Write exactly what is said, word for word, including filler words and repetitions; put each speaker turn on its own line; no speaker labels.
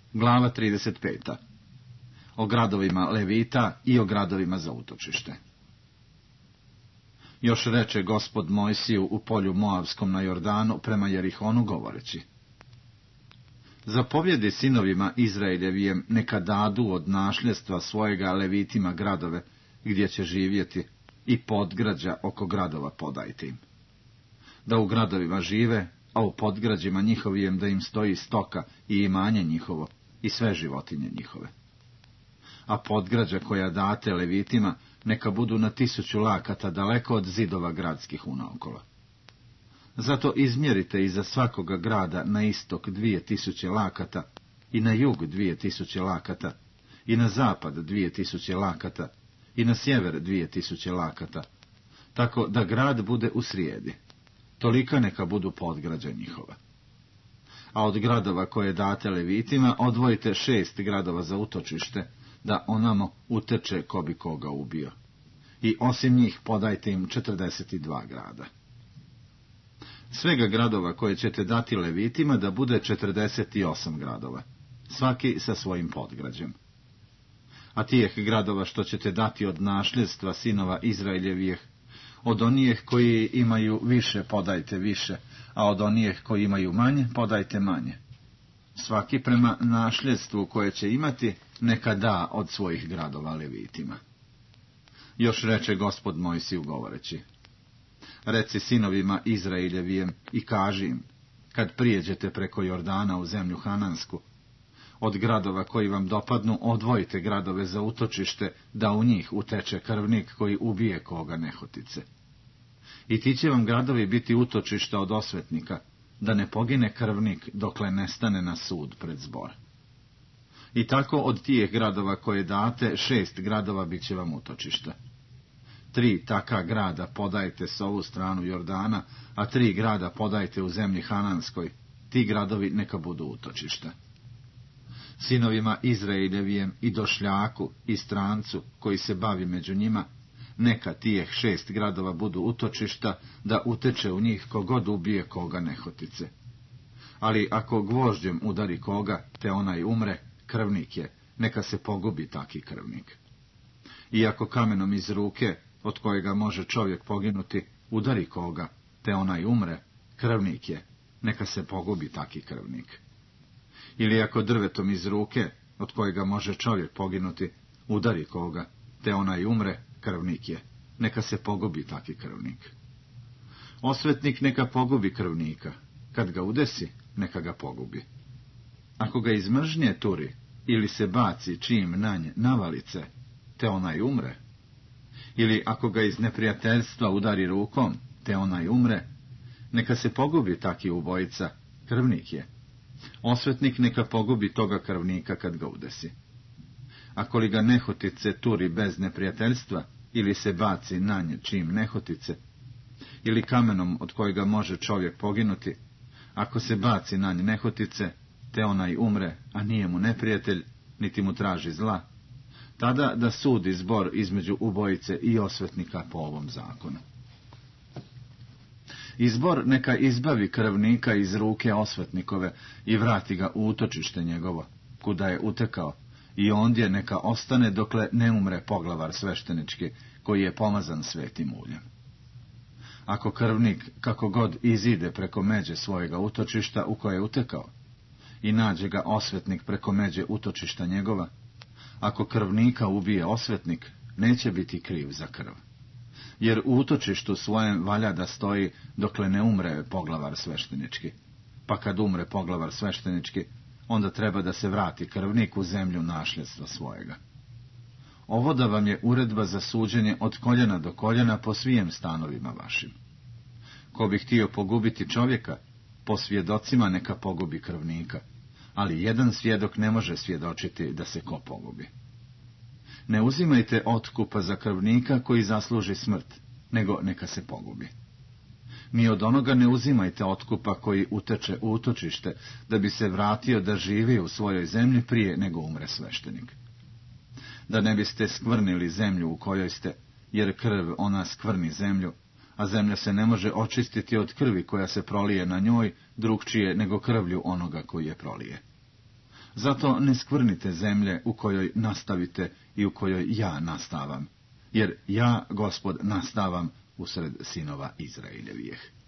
Glava trideset peta. O gradovima Levita i o gradovima za utočište. Još reče Gospod Mojsiju u polju Moavskom na Jordanu prema Jerihonu govoreći: Zapovjedi sinovima Izraeljevijem neka dadu od našljestva svojega Levitima gradove gdje će živjeti i podgrađa oko gradova podajte im. Da u gradovima žive, a u podgrađima njihovijem da im stoji stoka i imanje njihovo i sve životinje njihove. A podgrađa koja date Levitima neka budu na tisuću lakata daleko od zidova gradskih unaokolo. Zato izmjerite iza svakoga grada na istok dvije tisuće lakata i na jug dvije tisuće lakata i na zapad dvije tisuće lakata i na sjever dvije tisuće lakata, tako da grad bude u srijedi. Tolika neka budu podgrađa njihova. A od gradova koje date Levitima odvojite šest gradova za utočište, da onamo uteče ko bi koga ubio. I osim njih podajte im četrdeset dva grada. Svega gradova koje ćete dati Levitima da bude četrdeset osam gradova, svaki sa svojim podgrađem. A tijeh gradova što ćete dati od našljedstva sinova Izraeljevijeh, od onijeh koji imaju više podajte više, a od onijeh koji imaju manje podajte manje. Svaki prema našljedstvu koje će imati neka da od svojih gradova Levitima. Još reče Gospod Mojsiju govoreći: Reci sinovima Izraeljevijem i kaži im, kad prijeđete preko Jordana u zemlju Hanansku, od gradova koji vam dopadnu odvojite gradove za utočište, da u njih uteče krvnik koji ubije koga nehotice. I ti će vam gradovi biti utočišta od osvetnika, da ne pogine krvnik dokle ne stane na sud pred zbor. I tako od tijeh gradova koje date, šest gradova bit će vam utočišta. Tri taka grada podajte s ovu stranu Jordana, a tri grada podajte u zemlji Hananskoj, ti gradovi neka budu utočišta. Sinovima Izraeljevijem i došljaku i strancu koji se bavi među njima, neka tijeh šest gradova budu utočišta, da uteče u njih kogod ubije koga nehotice. Ali ako gvožđem udari koga, te onaj umre, krvnik je, neka se pogubi taki krvnik. I ako kamenom iz ruke, od kojega može čovjek poginuti, udari koga, te onaj umre, krvnik je, neka se pogubi taki krvnik. Ili ako drvetom iz ruke, od kojega može čovjek poginuti, udari koga, te onaj umre, krvnik je, neka se pogubi taki krvnik. Osvetnik neka pogubi krvnika, kad ga udesi, neka ga pogubi. Ako ga iz mržnje turi, ili se baci čim na nje navalice, te onaj umre. Ili ako ga iz neprijateljstva udari rukom, te onaj umre, neka se pogubi taki ubojica, krvnik je. Osvetnik neka pogubi toga krvnika kad ga udesi. Ako li ga nehotice turi bez neprijateljstva, ili se baci na nje čim nehotice, ili kamenom od kojega može čovjek poginuti, ako se baci na nje nehotice, te onaj umre, a nije mu neprijatelj, niti mu traži zla, tada da sudi zbor između ubojice i osvetnika po ovom zakonu. I zbor neka izbavi krvnika iz ruke osvetnikove i vrati ga u utočište njegovo, kuda je utekao, i ondje neka ostane dokle ne umre poglavar sveštenički, koji je pomazan svetim uljem. Ako krvnik kako god izide preko međe svojega utočišta u koje je utekao, i nađe ga osvetnik preko međe utočišta njegova, ako krvnika ubije osvetnik, neće biti kriv za krv. Jer u utočištu svojem valja da stoji dokle ne umre poglavar sveštenički, pa kad umre poglavar sveštenički, onda treba da se vrati krvnik u zemlju našljedstva svojega. Ovo da vam je uredba za suđenje od koljena do koljena po svijem stanovima vašim. Ko bi htio pogubiti čovjeka, po svjedocima neka pogubi krvnika, ali jedan svjedok ne može svjedočiti da se ko pogubi. Ne uzimajte otkupa za krvnika koji zasluži smrt, nego neka se pogubi. Ni od onoga ne uzimajte otkupa koji uteče u utočište, da bi se vratio da živi u svojoj zemlji prije nego umre sveštenik. Da ne biste skvrnili zemlju u kojoj ste, jer krv ona skvrni zemlju, a zemlja se ne može očistiti od krvi koja se prolije na njoj, drugčije nego krvlju onoga koji je prolije. Zato ne skvrnite zemlje u kojoj nastavite i u kojoj ja nastavam, jer ja, Gospod, nastavam usred sinova Izraeljevijeh.